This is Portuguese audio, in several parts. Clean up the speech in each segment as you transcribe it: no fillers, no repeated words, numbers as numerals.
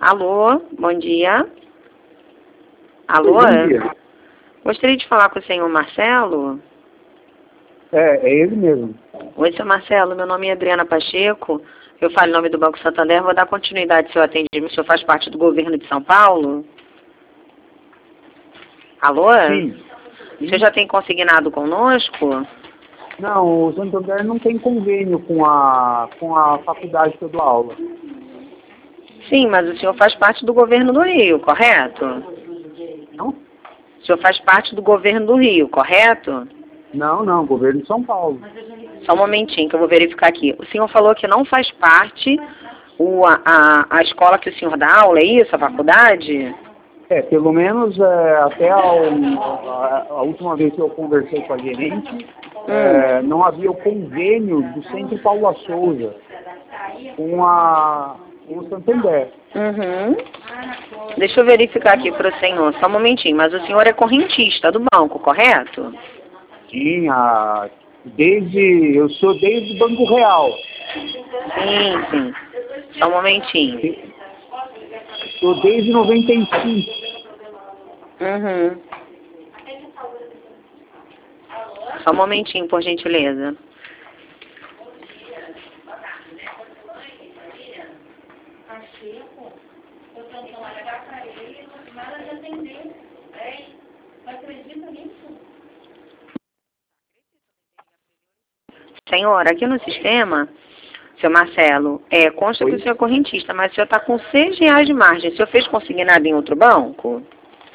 Alô, bom dia. Alô? Bom dia. Gostaria de falar com o senhor Marcelo. É ele mesmo. Oi, senhor Marcelo, meu nome é Adriana Pacheco. Eu falo em nome do Banco Santander, vou dar continuidade ao seu atendimento. O senhor faz parte do governo de São Paulo? Alô? Sim. O senhor já tem consignado conosco? Não, o Santander não tem convênio com a faculdade que eu dou aula. Sim, mas o senhor faz parte do governo do Rio, correto? Não? O senhor faz parte do governo do Rio, correto? Não, governo de São Paulo. Só um momentinho que eu vou verificar aqui. O senhor falou que não faz parte a escola que o senhor dá aula, é isso? A faculdade? Pelo menos até a última vez que eu conversei com a gerente, não havia o convênio do Centro Paula Souza com o Santander. Uhum. Deixa eu verificar aqui para o senhor, só um momentinho. Mas o senhor é correntista do banco, correto? Sim, eu sou desde o Banco Real. Sim. Só um momentinho. Estou desde 95. Uhum. Só um momentinho, por gentileza. Senhor, aqui no sistema, seu Marcelo, consta que o senhor é correntista, mas o senhor está com R$ 6 de margem. O senhor fez consignado em outro banco?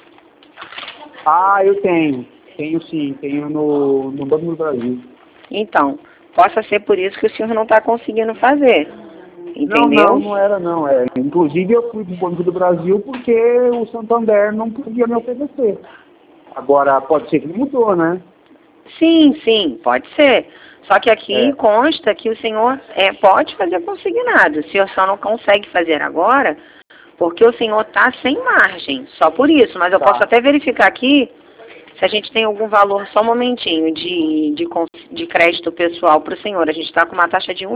Eu tenho. Tenho sim, tenho no Banco do Brasil. Então, possa ser por isso que o senhor não está conseguindo fazer. Entendeu? Não era não. Inclusive eu fui do Banco do Brasil porque o Santander não podia me oferecer. Agora, pode ser que mudou, né? Sim, pode ser. Só que aqui consta que o senhor pode fazer consignado. O senhor só não consegue fazer agora porque o senhor está sem margem. Só por isso. Mas eu posso até verificar aqui se a gente tem algum valor, só um momentinho, de crédito pessoal para o senhor. A gente está com uma taxa de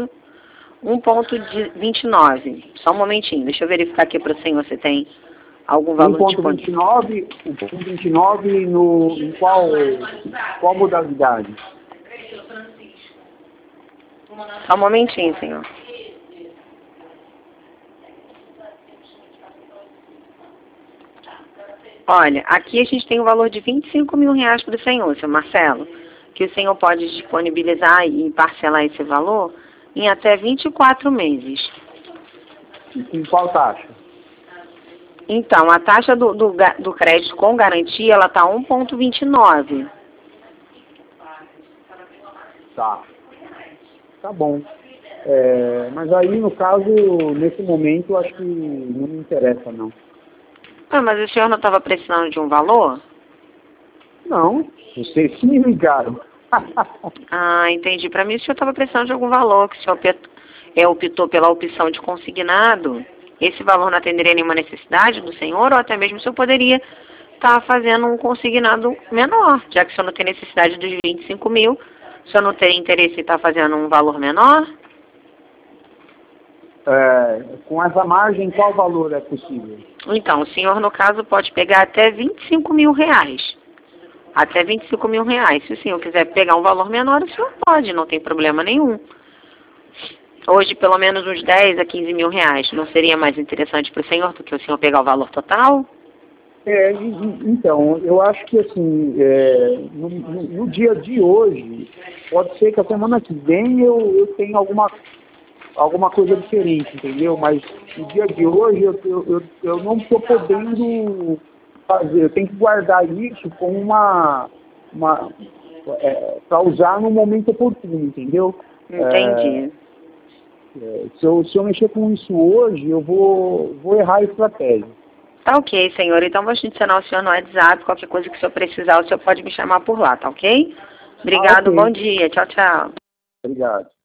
1,29. Só um momentinho. Deixa eu verificar aqui para o senhor se tem algum valor disponível. 1,29 em qual modalidade? Só um momentinho, senhor. Olha, aqui a gente tem o valor de R$ 25 mil para o senhor, seu Marcelo, que o senhor pode disponibilizar e parcelar esse valor em até 24 meses. E com qual taxa? Então, a taxa do crédito com garantia, ela está 1,29. Tá bom. Mas aí, no caso, nesse momento, eu acho que não me interessa, não. Mas o senhor não estava precisando de um valor? Não, vocês que me ligaram. Entendi. Para mim, o senhor estava precisando de algum valor, que o senhor optou pela opção de consignado. Esse valor não atenderia nenhuma necessidade do senhor, ou até mesmo o senhor poderia estar fazendo um consignado menor, já que o senhor não tem necessidade dos 25 mil, o senhor não teria interesse em estar fazendo um valor menor? Com essa margem, qual valor é possível? Então, o senhor, no caso, pode pegar até R$ 25 mil. Até R$ 25 mil. Se o senhor quiser pegar um valor menor, o senhor pode, não tem problema nenhum. Hoje, pelo menos uns 10 a 15 mil reais. Não seria mais interessante para o senhor do que o senhor pegar o valor total? Então, eu acho que assim, no dia de hoje, pode ser que a semana que vem eu tenha alguma coisa diferente, entendeu? Mas no dia de hoje eu não estou podendo fazer, eu tenho que guardar isso como para usar no momento oportuno, entendeu? Entendi. Se eu mexer com isso hoje, eu vou errar a estratégia. Tá ok, senhor. Então, vou adicionar o senhor no WhatsApp. Qualquer coisa que o senhor precisar, o senhor pode me chamar por lá, tá ok? Obrigado, Ok. bom dia. Tchau, tchau. Obrigado.